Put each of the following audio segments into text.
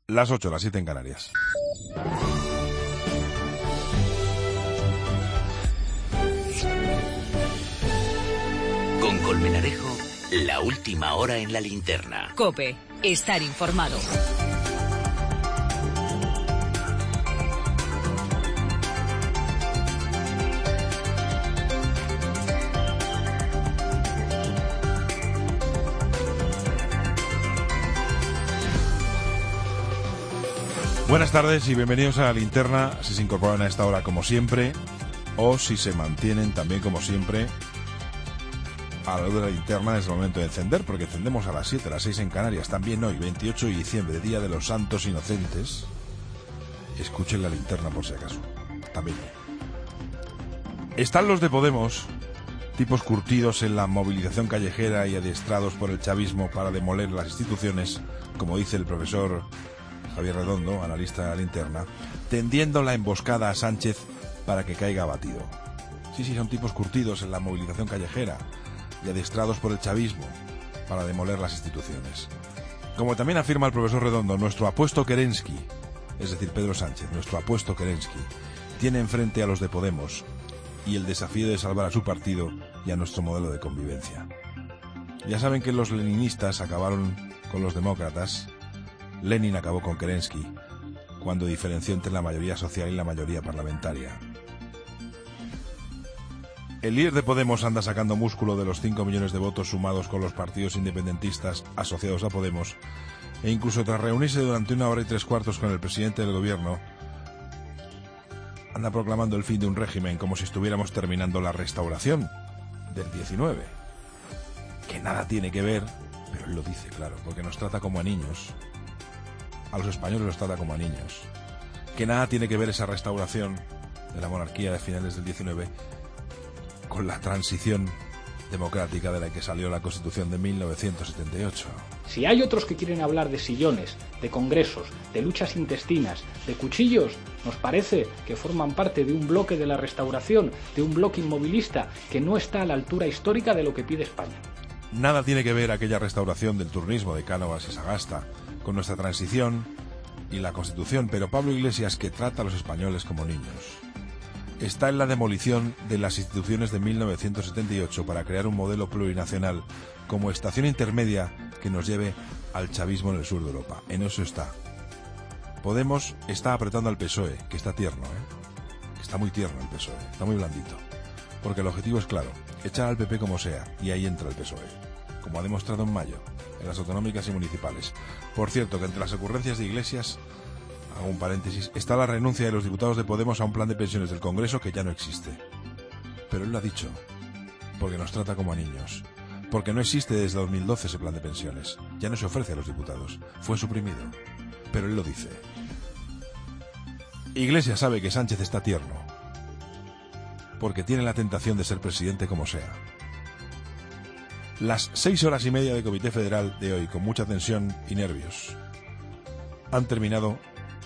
Las 8, las 7 en Canarias. Con Colmenarejo, la última hora en la linterna. COPE, estar informado. Buenas tardes y bienvenidos a la linterna, si se incorporan a esta hora como siempre, o si se mantienen también como siempre a la luz de la linterna. Es el momento de encender, porque encendemos a las 7, a las 6 en Canarias. También hoy, 28 de diciembre, Día de los Santos Inocentes. Escuchen la linterna por si acaso. También. Están los de Podemos, tipos curtidos en la movilización callejera y adiestrados por el chavismo para demoler las instituciones, como dice el profesor Javier Redondo, analista de la linterna, tendiendo la emboscada a Sánchez para que caiga abatido. Sí, son tipos curtidos en la movilización callejera y adiestrados por el chavismo para demoler las instituciones. Como también afirma el profesor Redondo, nuestro apuesto Kerensky, es decir, Pedro Sánchez, nuestro apuesto Kerensky, tiene enfrente a los de Podemos y el desafío de salvar a su partido y a nuestro modelo de convivencia. Ya saben que los leninistas acabaron con los demócratas. Lenin acabó con Kerensky cuando diferenció entre la mayoría social y la mayoría parlamentaria. El líder de Podemos anda sacando músculo de los 5 millones de votos sumados con los partidos independentistas asociados a Podemos, e incluso tras reunirse durante 1 hora y 3/4 con el presidente del gobierno, anda proclamando el fin de un régimen como si estuviéramos terminando la restauración del 19. Que nada tiene que ver, pero él lo dice, claro, porque nos trata como a niños. A los españoles los trata como a niños. Que nada tiene que ver esa restauración de la monarquía de finales del 19 con la transición democrática de la que salió la Constitución de 1978. Si hay otros que quieren hablar de sillones, de congresos, de luchas intestinas, de cuchillos, nos parece que forman parte de un bloque de la restauración, de un bloque inmovilista que no está a la altura histórica de lo que pide España. Nada tiene que ver aquella restauración del turnismo de Cánovas y Sagasta con nuestra transición y la Constitución, pero Pablo Iglesias, que trata a los españoles como niños, está en la demolición de las instituciones de 1978 para crear un modelo plurinacional como estación intermedia que nos lleve al chavismo en el sur de Europa. En eso está. Podemos está apretando al PSOE, que está tierno, que está muy tierno el PSOE, está muy blandito, porque el objetivo es claro, echar al PP como sea, y ahí entra el PSOE, como ha demostrado en mayo, en las autonómicas y municipales. Por cierto, que entre las ocurrencias de Iglesias, hago un paréntesis, está la renuncia de los diputados de Podemos a un plan de pensiones del Congreso que ya no existe. Pero él lo ha dicho, porque nos trata como a niños, porque no existe desde 2012 ese plan de pensiones, ya no se ofrece a los diputados, fue suprimido, pero él lo dice. Iglesias sabe que Sánchez está tierno, porque tiene la tentación de ser presidente como sea. Las 6 horas y media de Comité Federal de hoy, con mucha tensión y nervios, han terminado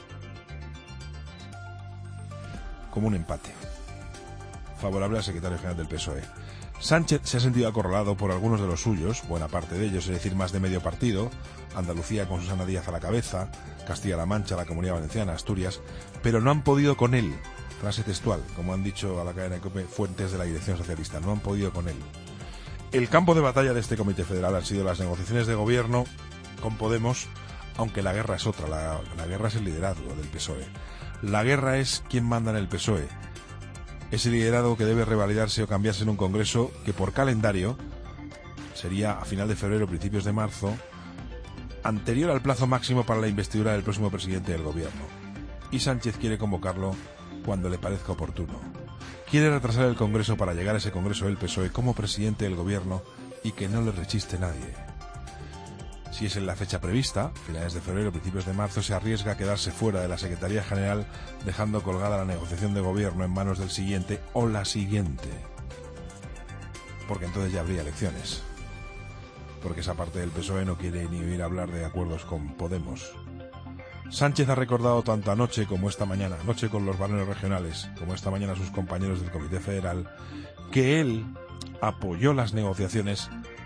como un empate favorable al secretario general del PSOE. Sánchez se ha sentido acorralado por algunos de los suyos, buena parte de ellos, es decir, más de medio partido, Andalucía con Susana Díaz a la cabeza, Castilla-La Mancha, la Comunidad Valenciana, Asturias, pero no han podido con él. Frase textual, como han dicho a la cadena de COPE fuentes de la dirección socialista, no han podido con él. El campo de batalla de este Comité Federal han sido las negociaciones de gobierno con Podemos, aunque la guerra es otra, la guerra es el liderazgo del PSOE. La guerra es quién manda en el PSOE. Ese liderazgo que debe revalidarse o cambiarse en un congreso que por calendario sería a final de febrero, principios de marzo, anterior al plazo máximo para la investidura del próximo presidente del gobierno. Y Sánchez quiere convocarlo cuando le parezca oportuno. Quiere retrasar el congreso para llegar a ese congreso del PSOE como presidente del gobierno y que no le rechiste nadie. Si es en la fecha prevista, finales de febrero, principios de marzo, se arriesga a quedarse fuera de la Secretaría General, dejando colgada la negociación de gobierno en manos del siguiente o la siguiente. Porque entonces ya habría elecciones. Porque esa parte del PSOE no quiere ni oír hablar de acuerdos con Podemos. Sánchez ha recordado tanto anoche como esta mañana, anoche con los varones regionales, como esta mañana sus compañeros del Comité Federal, que él apoyó las negociaciones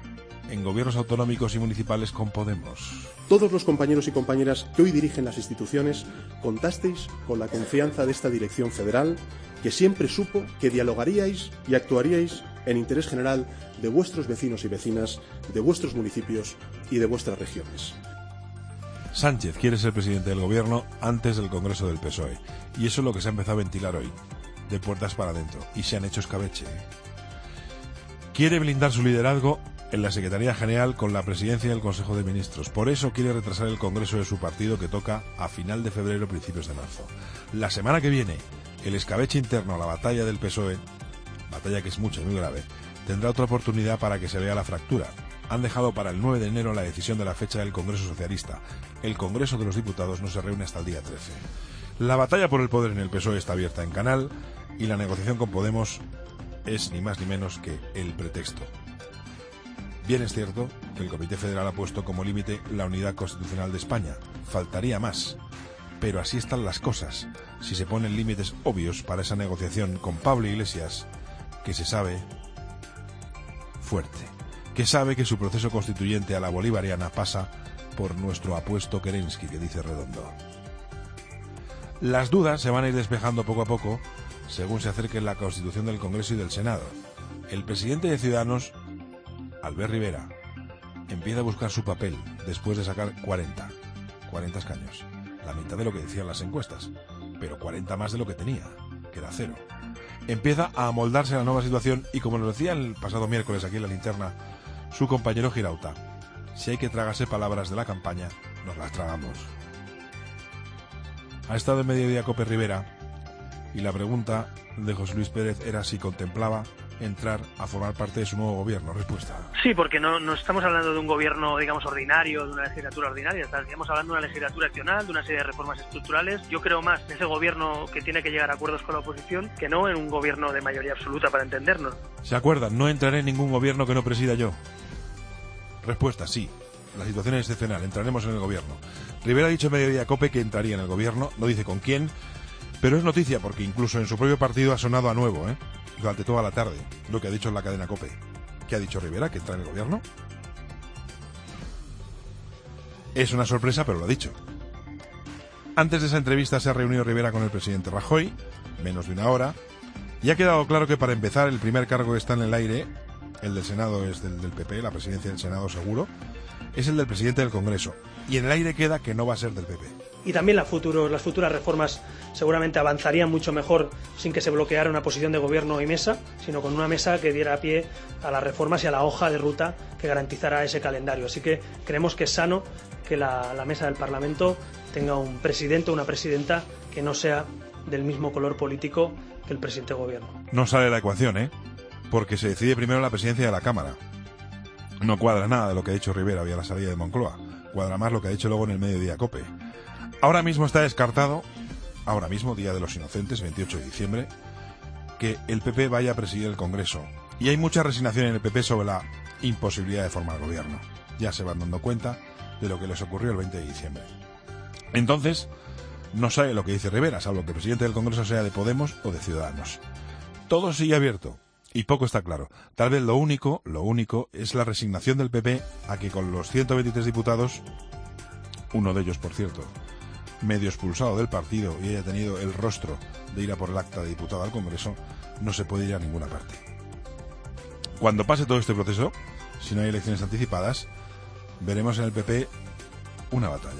en gobiernos autonómicos y municipales con Podemos. Todos los compañeros y compañeras que hoy dirigen las instituciones contasteis con la confianza de esta dirección federal, que siempre supo que dialogaríais y actuaríais en interés general de vuestros vecinos y vecinas, de vuestros municipios y de vuestras regiones. Sánchez quiere ser presidente del gobierno antes del Congreso del PSOE, y eso es lo que se ha empezado a ventilar hoy, de puertas para adentro, y se han hecho escabeche. Quiere blindar su liderazgo en la Secretaría General con la presidencia del Consejo de Ministros. Por eso quiere retrasar el Congreso de su partido, que toca a final de febrero, principios de marzo. La semana que viene, el escabeche interno, la batalla del PSOE, batalla que es mucha y muy grave, tendrá otra oportunidad para que se vea la fractura. Han dejado para el 9 de enero la decisión de la fecha del Congreso Socialista. El Congreso de los Diputados no se reúne hasta el día 13. La batalla por el poder en el PSOE está abierta en canal, y la negociación con Podemos es ni más ni menos que el pretexto. Bien es cierto que el Comité Federal ha puesto como límite la unidad constitucional de España. Faltaría más. Pero así están las cosas. Si se ponen límites obvios para esa negociación con Pablo Iglesias, que se sabe fuerte, que sabe que su proceso constituyente a la bolivariana pasa por nuestro apuesto Kerensky, que dice Redondo. Las dudas se van a ir despejando poco a poco según se acerque la constitución del Congreso y del Senado. El presidente de Ciudadanos, Albert Rivera, empieza a buscar su papel después de sacar 40 escaños, la mitad de lo que decían las encuestas, pero 40 más de lo que tenía, que era 0. Empieza a amoldarse a la nueva situación y, como lo decía el pasado miércoles aquí en la linterna su compañero Girauta, si hay que tragarse palabras de la campaña, nos las tragamos. Ha estado en Mediodía Cope Rivera, y la pregunta de José Luis Pérez era si contemplaba entrar a formar parte de su nuevo gobierno. Respuesta. Sí, porque no estamos hablando de un gobierno, digamos, ordinario, de una legislatura ordinaria, estamos hablando de una legislatura nacional, de una serie de reformas estructurales. Yo creo más en ese gobierno que tiene que llegar a acuerdos con la oposición que no en un gobierno de mayoría absoluta, para entendernos. ¿Se acuerdan? No entraré en ningún gobierno que no presida yo. Respuesta, sí. La situación es excepcional, entraremos en el gobierno. Rivera ha dicho en Mediodía Cope que entraría en el gobierno, no dice con quién, pero es noticia porque incluso en su propio partido ha sonado a nuevo, durante toda la tarde, lo que ha dicho en la cadena COPE. ¿Qué ha dicho Rivera? ¿Que entra en el gobierno? Es una sorpresa, pero lo ha dicho. Antes de esa entrevista se ha reunido Rivera con el presidente Rajoy, menos de una hora, y ha quedado claro que para empezar el primer cargo que está en el aire, el del Senado es del PP, la presidencia del Senado seguro, es el del presidente del Congreso, y en el aire queda que no va a ser del PP. Y también las futuras reformas seguramente avanzarían mucho mejor sin que se bloqueara una posición de gobierno y mesa, sino con una mesa que diera pie a las reformas y a la hoja de ruta que garantizara ese calendario. Así que creemos que es sano que la mesa del Parlamento tenga un presidente o una presidenta que no sea del mismo color político que el presidente de gobierno. No sale la ecuación, porque se decide primero la presidencia de la Cámara. No cuadra nada de lo que ha dicho Rivera vía la salida de Moncloa. Cuadra más lo que ha dicho luego en el Mediodía Cope. Ahora mismo está descartado, ahora mismo, Día de los Inocentes, 28 de diciembre, que el PP vaya a presidir el Congreso. Y hay mucha resignación en el PP sobre la imposibilidad de formar gobierno. Ya se van dando cuenta de lo que les ocurrió el 20 de diciembre. Entonces, no sabe lo que dice Rivera, salvo que el presidente del Congreso sea de Podemos o de Ciudadanos. Todo sigue abierto y poco está claro. Tal vez lo único es la resignación del PP a que con los 123 diputados, uno de ellos, por cierto, medio expulsado del partido y haya tenido el rostro de ir a por el acta de diputado al Congreso, no se puede ir a ninguna parte. Cuando pase todo este proceso, si no hay elecciones anticipadas, veremos en el PP una batalla.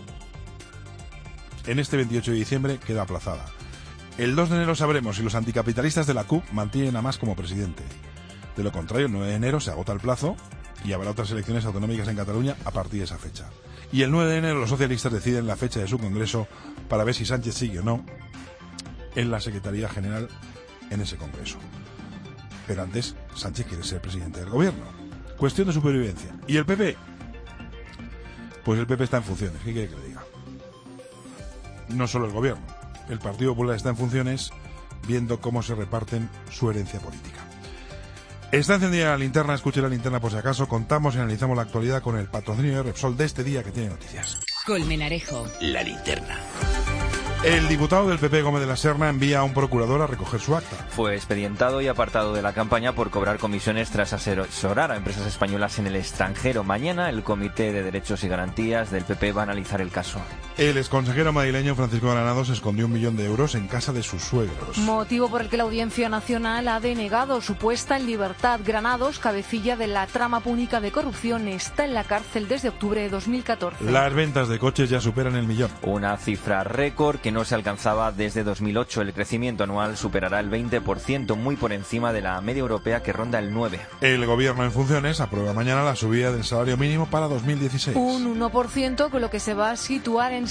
En este 28 de diciembre queda aplazada. El 2 de enero sabremos si los anticapitalistas de la CUP mantienen a Mas como presidente. De lo contrario, el 9 de enero se agota el plazo y habrá otras elecciones autonómicas en Cataluña a partir de esa fecha. Y el 9 de enero los socialistas deciden la fecha de su congreso para ver si Sánchez sigue o no en la Secretaría General en ese congreso. Pero antes, Sánchez quiere ser presidente del gobierno. Cuestión de supervivencia. ¿Y el PP? Pues el PP está en funciones. ¿Qué quiere que le diga? No solo el gobierno. El Partido Popular está en funciones viendo cómo se reparten su herencia política. Está encendida la linterna, escuche la linterna por si acaso. Contamos y analizamos la actualidad con el patrocinio de Repsol de este día que tiene noticias. Colmenarejo. La linterna. El diputado del PP, Gómez de la Serna, envía a un procurador a recoger su acta. Fue expedientado y apartado de la campaña por cobrar comisiones tras asesorar a empresas españolas en el extranjero. Mañana el Comité de Derechos y Garantías del PP va a analizar el caso. El exconsejero madrileño Francisco Granados escondió 1 millón de euros en casa de sus suegros. Motivo por el que la Audiencia Nacional ha denegado su puesta en libertad. Granados, cabecilla de la trama púnica de corrupción, está en la cárcel desde octubre de 2014. Las ventas de coches ya superan el 1 millón. Una cifra récord que no se alcanzaba desde 2008. El crecimiento anual superará el 20%, muy por encima de la media europea que ronda el 9%. El gobierno en funciones aprueba mañana la subida del salario mínimo para 2016. Un 1%, con lo que se va a situar en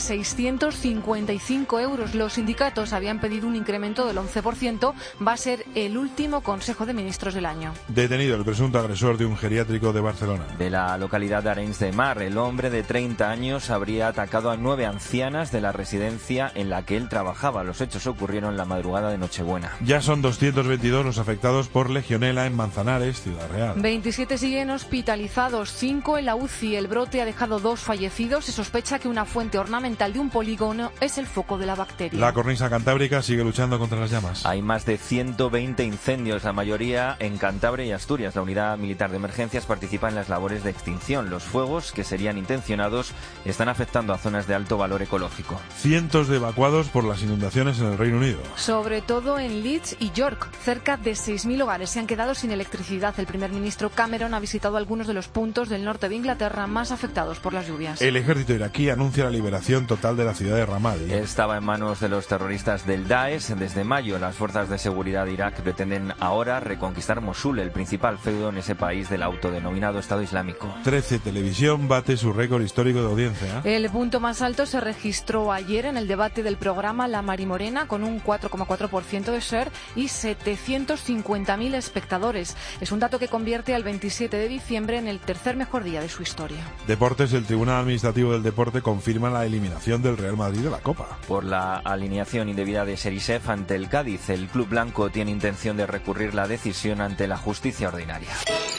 655 euros. Los sindicatos habían pedido un incremento del 11%. Va a ser el último Consejo de Ministros del año. Detenido el presunto agresor de un geriátrico de Barcelona. De la localidad de Arenys de Mar, el hombre de 30 años habría atacado a 9 ancianas de la residencia en la que él trabajaba. Los hechos ocurrieron la madrugada de Nochebuena. Ya son 222 los afectados por legionela en Manzanares, Ciudad Real. 27 siguen hospitalizados, 5 en la UCI. El brote ha dejado 2 fallecidos. Se sospecha que una fuente ornamental de un polígono es el foco de la bacteria. La cornisa cantábrica sigue luchando contra las llamas. Hay más de 120 incendios, la mayoría en Cantabria y Asturias. La Unidad Militar de Emergencias participa en las labores de extinción. Los fuegos, que serían intencionados, están afectando a zonas de alto valor ecológico. Cientos de evacuados por las inundaciones en el Reino Unido. Sobre todo en Leeds y York. Cerca de 6.000 hogares se han quedado sin electricidad. El primer ministro Cameron ha visitado algunos de los puntos del norte de Inglaterra más afectados por las lluvias. El ejército iraquí anuncia la liberación total de la ciudad de Ramadi. Estaba en manos de los terroristas del Daesh desde mayo. Las fuerzas de seguridad de Irak pretenden ahora reconquistar Mosul, el principal feudo en ese país del autodenominado Estado Islámico. 13 Televisión bate su récord histórico de audiencia. El punto más alto se registró ayer en el debate del programa La Marimorena, con un 4,4% de share y 750.000 espectadores. Es un dato que convierte al 27 de diciembre en el tercer mejor día de su historia. Deportes. El Tribunal Administrativo del Deporte confirma la eliminación del Real Madrid de la Copa. Por la alineación indebida de Serisev ante el Cádiz, el club blanco tiene intención de recurrir la decisión ante la justicia ordinaria.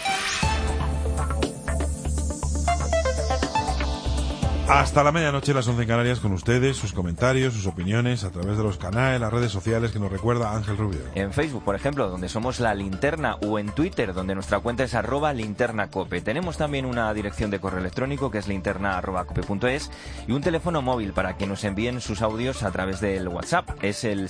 Hasta la medianoche, las 11 en Canarias, con ustedes, sus comentarios, sus opiniones, a través de los canales, las redes sociales que nos recuerda Ángel Rubio. En Facebook, por ejemplo, donde somos La Linterna, o en Twitter, donde nuestra cuenta es @linternacope. Tenemos también una dirección de correo electrónico que es linterna@cope.es y un teléfono móvil para que nos envíen sus audios a través del WhatsApp. Es el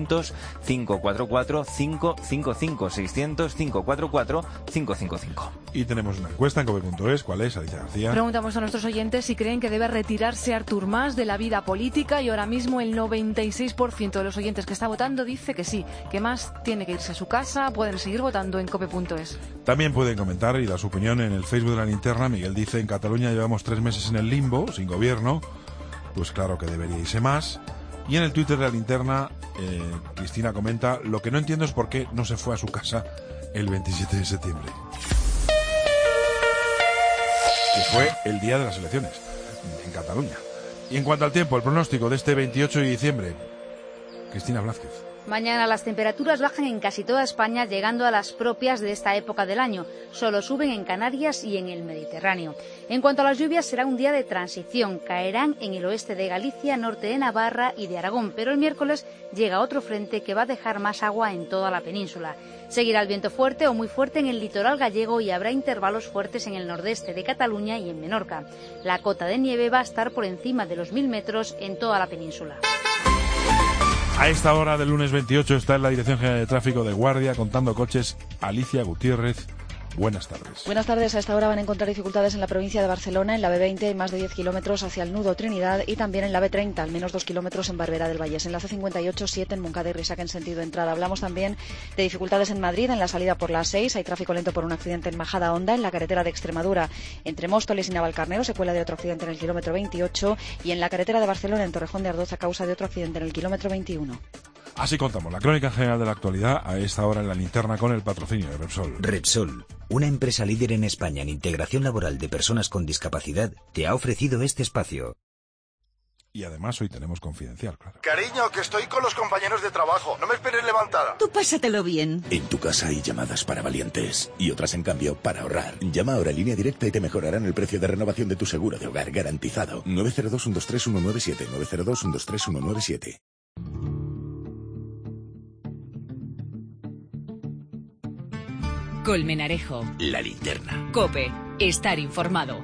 600-544-555, 600-544-555. Y tenemos una encuesta en cope.es. ¿Cuál es, Alicia García? Preguntamos a nuestros oyentes si creen que debe retirarse Artur Mas de la vida política, y ahora mismo el 96% de los oyentes que está votando dice que sí, que Mas tiene que irse a su casa. Pueden seguir votando en cope.es. También pueden comentar y dar su opinión en el Facebook de La Linterna. Miguel dice: en Cataluña llevamos 3 meses en el limbo, sin gobierno. Pues claro que debería irse más. Y en el Twitter de La Linterna, Cristina comenta: lo que no entiendo es por qué no se fue a su casa el 27 de septiembre. Que fue el día de las elecciones en Cataluña. Y en cuanto al tiempo, el pronóstico de este 28 de diciembre. Cristina Blázquez. Mañana las temperaturas bajan en casi toda España, llegando a las propias de esta época del año. Solo suben en Canarias y en el Mediterráneo. En cuanto a las lluvias, será un día de transición. Caerán en el oeste de Galicia, norte de Navarra y de Aragón. Pero el miércoles llega otro frente que va a dejar más agua en toda la península. Seguirá el viento fuerte o muy fuerte en el litoral gallego y habrá intervalos fuertes en el nordeste de Cataluña y en Menorca. La cota de nieve va a estar por encima de los 1000 metros en toda la península. A esta hora del lunes 28 está en la Dirección General de Tráfico de Guardia, contando coches, Alicia Gutiérrez. Buenas tardes. Buenas tardes. A esta hora van a encontrar dificultades en la provincia de Barcelona. En la B20 hay más de 10 kilómetros hacia el nudo Trinidad, y también en la B30 al menos 2 kilómetros en Barberá del Vallés. En la C58, 7 en Moncada y Risaca en sentido de entrada. Hablamos también de dificultades en Madrid, en la salida por la 6. Hay tráfico lento por un accidente en Majada Honda. En la carretera de Extremadura entre Móstoles y Navalcarnero, secuela de otro accidente en el kilómetro 28. Y en la carretera de Barcelona en Torrejón de Ardoz, a causa de otro accidente en el kilómetro 21. Así contamos la crónica general de la actualidad a esta hora en La Linterna, con el patrocinio de Repsol. Repsol, una empresa líder en España en integración laboral de personas con discapacidad, te ha ofrecido este espacio. Y además hoy tenemos Confidencial, claro. Cariño, que estoy con los compañeros de trabajo. No me esperes levantada. Tú pásatelo bien. En tu casa hay llamadas para valientes y otras, en cambio, para ahorrar. Llama ahora a Línea Directa y te mejorarán el precio de renovación de tu seguro de hogar garantizado. 902-123-197. 902-123-197. Colmenarejo. La Linterna. COPE. Estar informado.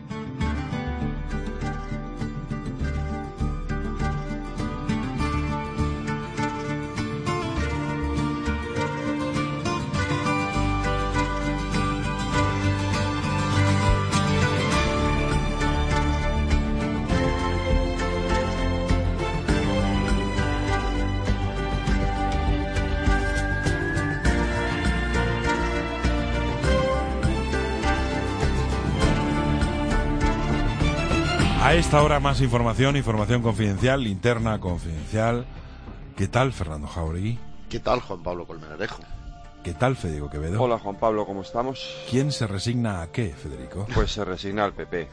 A esta hora más información confidencial, linterna confidencial. ¿Qué tal, Fernando Jauregui? ¿Qué tal, Juan Pablo Colmenarejo? ¿Qué tal, Federico Quevedo? Hola, Juan Pablo, ¿cómo estamos? ¿Quién se resigna a qué, Federico? Pues se resigna al PP.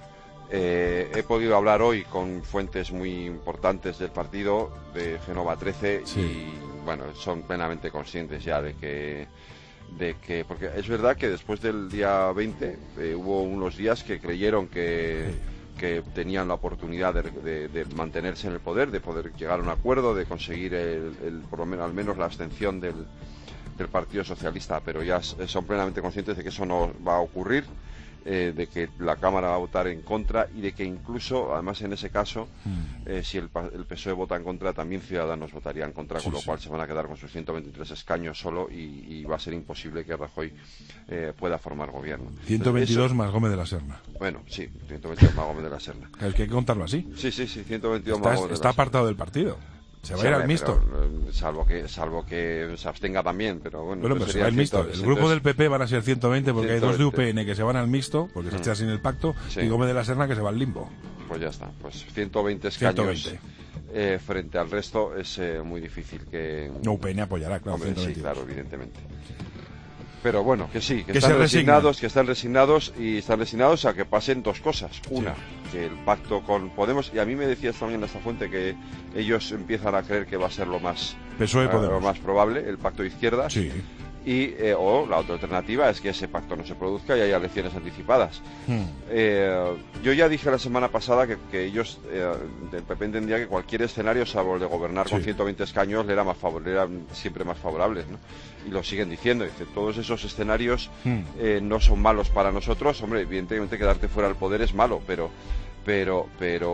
He podido hablar hoy con fuentes muy importantes del partido, de Génova 13, sí. Y bueno, son plenamente conscientes ya de que porque es verdad que después del día 20 hubo unos días que creyeron que tenían la oportunidad de mantenerse en el poder, de poder llegar a un acuerdo, de conseguir por lo menos, al menos la abstención del Partido Socialista, pero ya son plenamente conscientes de que eso no va a ocurrir, de que la Cámara va a votar en contra y de que incluso, además en ese caso, si el PSOE vota en contra, también Ciudadanos votaría en contra, con lo cual se van a quedar con sus 123 escaños solo y va a ser imposible que Rajoy pueda formar gobierno. 122 Entonces, más Gómez de la Serna. Bueno, sí, 122 más Gómez de la Serna. Hay que contarlo así. Sí, 122 más Gómez de la Serna. Está apartado del partido. Se va a ir al mixto. Salvo que se abstenga también, pero bueno. Pero se va al mixto. El grupo del PP van a ser 120 porque 120. Hay dos de UPN que se van al mixto porque se echan sin el pacto, y Gómez de la Serna que se va al limbo. Pues ya está. Pues 120 escaños frente al resto es muy difícil que... No, UPN apoyará, claro. Hombre, sí, claro, evidentemente. Pero bueno, que sí, que están resignados y están resignados a que pasen dos cosas. Una, que el pacto con Podemos, y a mí me decías también esta fuente que ellos empiezan a creer que va a ser lo más probable, el pacto de izquierdas. Sí. Y o la otra alternativa es que ese pacto no se produzca y haya elecciones anticipadas. Yo ya dije la semana pasada que ellos del PP entendía que cualquier escenario, salvo el de gobernar con 120 escaños, le era siempre más favorable, ¿no? Y lo siguen diciendo. Dice, todos esos escenarios no son malos para nosotros. Hombre, evidentemente quedarte fuera del poder es malo, pero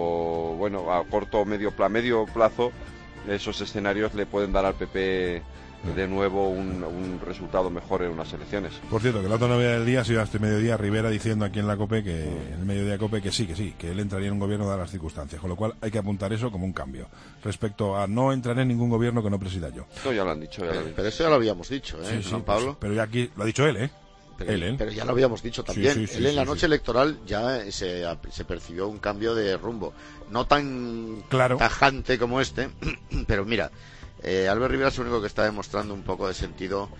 bueno, a corto o medio plazo esos escenarios le pueden dar al PP de nuevo un resultado mejor en unas elecciones. Por cierto, que la otra novedad del día ha sido este mediodía Rivera diciendo aquí en la COPE, en el mediodía COPE, que sí, que él entraría en un gobierno dadas las circunstancias, con lo cual hay que apuntar eso como un cambio respecto a no entrar en ningún gobierno que no presida yo. No, ya lo han dicho. Pero eso ya lo habíamos dicho, Juan Pablo. Pero ya aquí lo ha dicho él, Pero ya lo habíamos dicho también. Él en la noche electoral ya se percibió un cambio de rumbo. No tan tajante como este, pero mira, Albert Rivera es el único que está demostrando un poco de sentido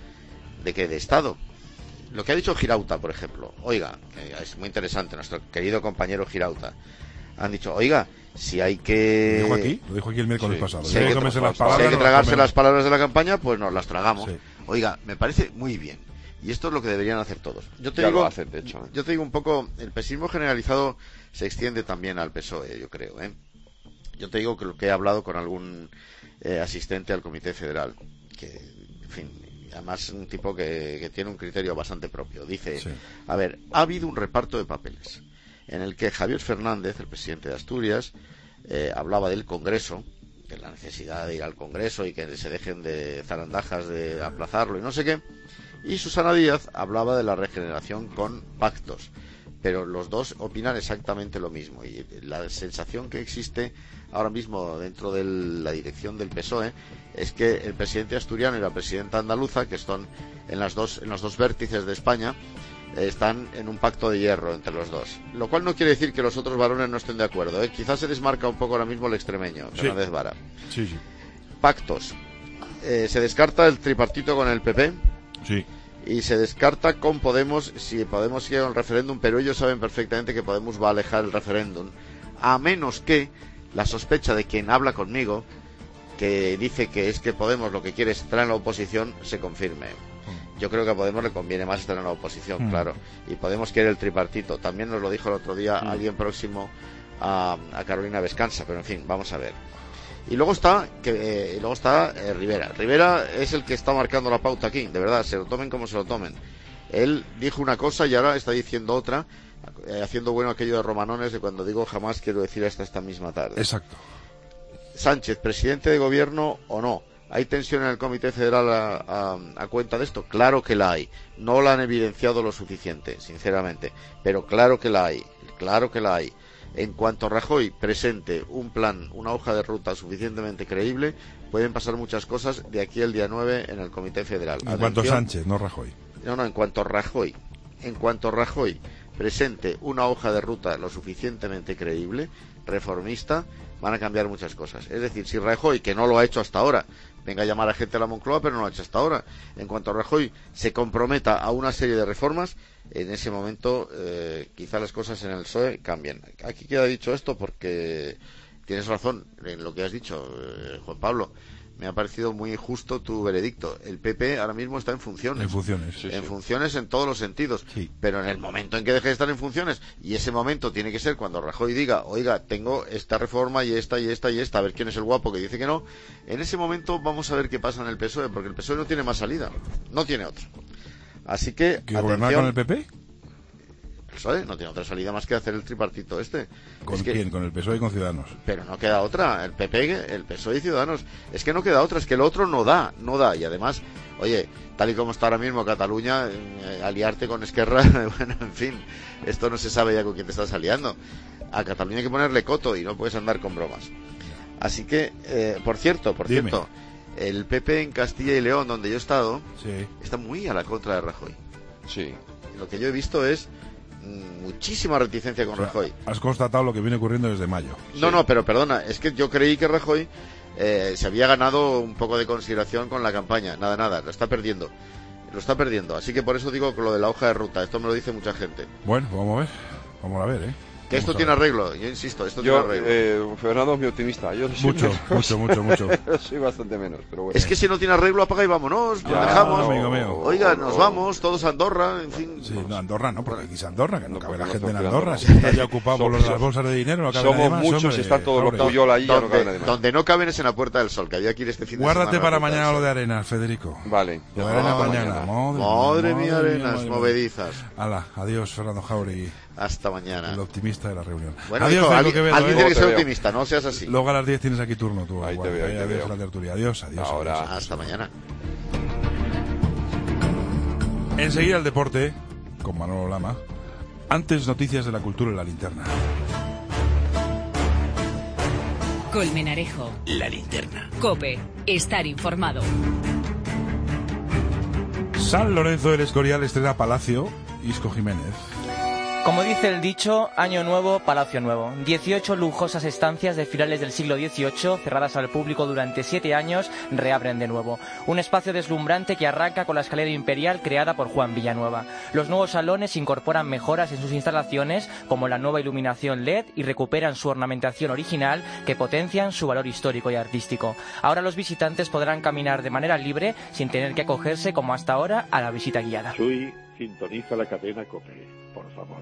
de Estado. Lo que ha dicho Girauta, por ejemplo. Oiga, es muy interesante, nuestro querido compañero Girauta. Han dicho, oiga, si hay que... Lo dijo aquí el miércoles pasado. Si hay que tragarse las palabras de la campaña, pues nos las tragamos. Sí. Oiga, me parece muy bien. Y esto es lo que deberían hacer todos. Yo te digo un poco, el pesimismo generalizado se extiende también al PSOE, yo creo. Yo te digo que lo que he hablado con algún asistente al Comité Federal, que, en fin, además un tipo que tiene un criterio bastante propio. Dice, a ver, ha habido un reparto de papeles en el que Javier Fernández, el presidente de Asturias, hablaba del Congreso, de la necesidad de ir al Congreso y que se dejen de zarandajas de aplazarlo y no sé qué. Y Susana Díaz hablaba de la regeneración con pactos, pero los dos opinan exactamente lo mismo, y la sensación que existe ahora mismo dentro de la dirección del PSOE es que el presidente asturiano y la presidenta andaluza, que están en los dos vértices de España, están en un pacto de hierro entre los dos, lo cual no quiere decir que los otros varones no estén de acuerdo, Quizás se desmarca un poco ahora mismo el extremeño, Fernández Vara. Pactos, se descarta el tripartito con el PP. Y se descarta con Podemos, si Podemos sigue con el referéndum, pero ellos saben perfectamente que Podemos va a alejar el referéndum, a menos que la sospecha de quien habla conmigo, que dice que es que Podemos lo que quiere es estar en la oposición, se confirme. Yo creo que a Podemos le conviene más estar en la oposición, claro. Y Podemos quiere el tripartito. También nos lo dijo el otro día alguien próximo a Carolina Vescanza, pero en fin, vamos a ver. Y luego está Rivera. Rivera es el que está marcando la pauta aquí, de verdad, se lo tomen como se lo tomen. Él dijo una cosa y ahora está diciendo otra, haciendo bueno aquello de Romanones de cuando digo jamás quiero decir hasta esta misma tarde. Exacto. Sánchez, presidente de gobierno o no. ¿Hay tensión en el Comité Federal a cuenta de esto? Claro que la hay. No la han evidenciado lo suficiente, sinceramente. Pero claro que la hay. Claro que la hay. En cuanto Rajoy presente un plan, una hoja de ruta suficientemente creíble, pueden pasar muchas cosas de aquí al día 9 en el Comité Federal. En cuanto Sánchez, no Rajoy. No, en cuanto Rajoy. En cuanto Rajoy presente una hoja de ruta lo suficientemente creíble, reformista, van a cambiar muchas cosas. Es decir, si Rajoy, que no lo ha hecho hasta ahora, venga a llamar a gente a la Moncloa, pero no lo ha hecho hasta ahora, en cuanto Rajoy se comprometa a una serie de reformas, en ese momento quizá las cosas en el PSOE cambien. Aquí queda dicho esto porque tienes razón en lo que has dicho, Juan Pablo. Me ha parecido muy injusto tu veredicto. El PP ahora mismo está en funciones. En funciones. Funciones en todos los sentidos. Sí. Pero en el momento en que deje de estar en funciones, y ese momento tiene que ser cuando Rajoy diga, oiga, tengo esta reforma y esta, a ver quién es el guapo que dice que no, en ese momento vamos a ver qué pasa en el PSOE, porque el PSOE no tiene más salida. No tiene otra. Así que, ¿que gobernar con el PP? PSOE no tiene otra salida más que hacer el tripartito este. ¿Con quién? ¿Con el PSOE y con Ciudadanos? Pero no queda otra, el PP, el PSOE y Ciudadanos. Es que no queda otra, es que el otro no da. Y además, oye, tal y como está ahora mismo Cataluña, aliarte con Esquerra, bueno, en fin, esto no se sabe ya con quién te estás aliando. A Cataluña hay que ponerle coto y no puedes andar con bromas. Así que, por cierto, el PP en Castilla y León, donde yo he estado, está muy a la contra de Rajoy. Sí. Lo que yo he visto es muchísima reticencia con Rajoy. Has constatado lo que viene ocurriendo desde mayo. No, pero perdona, es que yo creí que Rajoy se había ganado un poco de consideración con la campaña. Nada, lo está perdiendo. Así que por eso digo que lo de la hoja de ruta, esto me lo dice mucha gente. Bueno, vamos a ver, Que esto tiene arreglo, yo insisto, tiene arreglo. Fernando es mi optimista. Yo mucho. Soy bastante menos, pero bueno. Es que si no tiene arreglo, apaga y vámonos, lo dejamos. Amigo mío. Oiga, nos vamos, todos a Andorra, en fin. Sí, no, Andorra no, porque aquí es Andorra, que no cabe la gente en Andorra. Si está ya ocupado por las bolsas de dinero, no cabe nadie más. Somos muchos y están todos los Puyol ahí, ya no cabe nadie más. Donde no caben es en la Puerta del Sol, que había que ir este fin de semana. Guárdate para mañana lo de Arenas, Federico. Vale. Lo de Arenas mañana. Madre mía, Arenas, movedizas. Hala, adiós, Fernando Jauregui. Hasta mañana. El optimista de la reunión. Bueno, adiós, alguien tiene que ser optimista, no seas así. Luego a las 10 tienes aquí turno tú. Ahí te veo. Adiós a la tertulia. Adiós. Ahora. Hasta mañana. Enseguida el deporte con Manolo Lama. Antes noticias de la cultura en la linterna. Colmenarejo. La linterna. COPE. Estar informado. San Lorenzo del Escorial estrena Palacio. Isco Jiménez. Como dice el dicho, año nuevo, palacio nuevo. 18 lujosas estancias de finales del siglo XVIII, cerradas al público durante 7 años, reabren de nuevo. Un espacio deslumbrante que arranca con la escalera imperial creada por Juan Villanueva. Los nuevos salones incorporan mejoras en sus instalaciones, como la nueva iluminación LED, y recuperan su ornamentación original, que potencian su valor histórico y artístico. Ahora los visitantes podrán caminar de manera libre, sin tener que acogerse, como hasta ahora, a la visita guiada. Chuy, sintoniza la cadena COPE, por favor.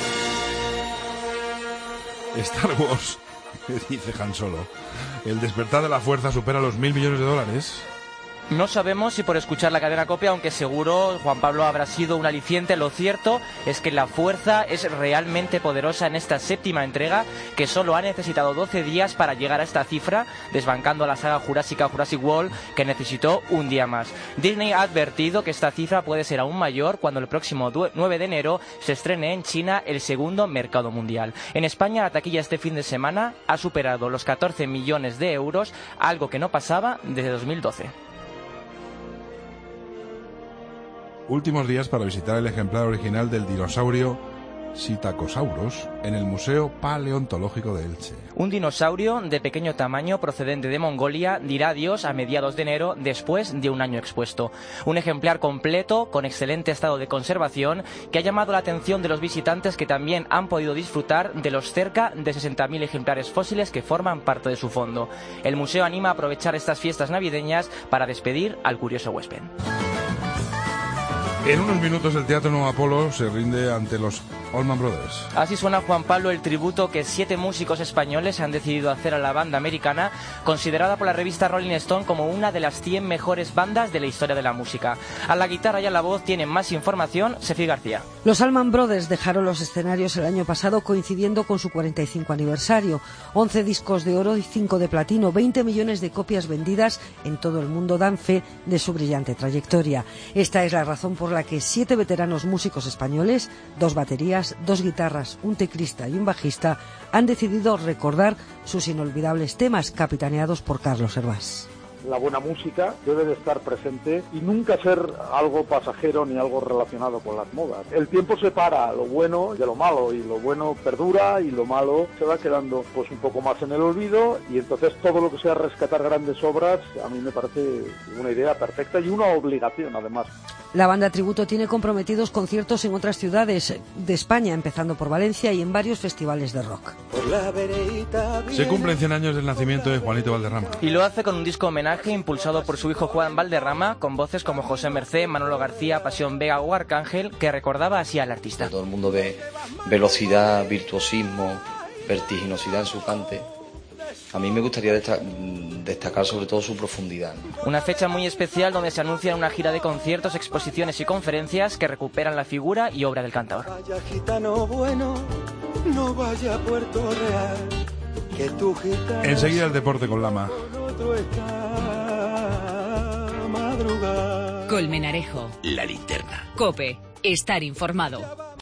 Star Wars, dice Han Solo. El despertar de la fuerza supera los $1.000 millones. No sabemos si por escuchar la cadena COPE, aunque seguro Juan Pablo habrá sido un aliciente. Lo cierto es que la fuerza es realmente poderosa en esta 7ª entrega, que solo ha necesitado 12 días para llegar a esta cifra, desbancando a la saga jurásica Jurassic World, que necesitó un día más. Disney ha advertido que esta cifra puede ser aún mayor cuando el próximo 9 de enero se estrene en China el segundo mercado mundial. En España, la taquilla este fin de semana ha superado los 14 millones de euros, algo que no pasaba desde 2012. Últimos días para visitar el ejemplar original del dinosaurio Psittacosaurus en el Museo Paleontológico de Elche. Un dinosaurio de pequeño tamaño procedente de Mongolia dirá adiós a mediados de enero después de un año expuesto. Un ejemplar completo, con excelente estado de conservación, que ha llamado la atención de los visitantes, que también han podido disfrutar de los cerca de 60.000 ejemplares fósiles que forman parte de su fondo. El museo anima a aprovechar estas fiestas navideñas para despedir al curioso huésped. En unos minutos el Teatro Nuevo Apolo se rinde ante los Allman Brothers. Así suena, Juan Pablo, el tributo que 7 músicos españoles han decidido hacer a la banda americana, considerada por la revista Rolling Stone como una de las 100 mejores bandas de la historia de la música. A la guitarra y a la voz tienen más información Sefi García. Los Allman Brothers dejaron los escenarios el año pasado coincidiendo con su 45 aniversario. 11 discos de oro y 5 de platino, 20 millones de copias vendidas en todo el mundo dan fe de su brillante trayectoria. Esta es la razón por la que 7 veteranos músicos españoles, 2 baterías, 2 guitarras, un teclista y un bajista han decidido recordar sus inolvidables temas, capitaneados por Carlos Hervás. La buena música debe de estar presente y nunca ser algo pasajero ni algo relacionado con las modas. El tiempo separa lo bueno de lo malo, y lo bueno perdura y lo malo se va quedando pues un poco más en el olvido, y entonces todo lo que sea rescatar grandes obras a mí me parece una idea perfecta y una obligación además. La banda tributo tiene comprometidos conciertos en otras ciudades de España, empezando por Valencia, y en varios festivales de rock. Se cumplen 100 años del nacimiento de Juanito Valderrama. Y lo hace con un disco homenaje impulsado por su hijo Juan Valderrama, con voces como José Mercé, Manolo García, Pasión Vega o Arcángel, que recordaba así al artista. Todo el mundo ve velocidad, virtuosismo, vertiginosidad en su cante. A mí me gustaría destacar sobre todo su profundidad. Una fecha muy especial donde se anuncia una gira de conciertos, exposiciones y conferencias que recuperan la figura y obra del cantador. Vaya gitano bueno, no vaya a Puerto Real, que tu gitano... Enseguida el deporte con Lama. Colmenarejo. La linterna. COPE. Estar informado.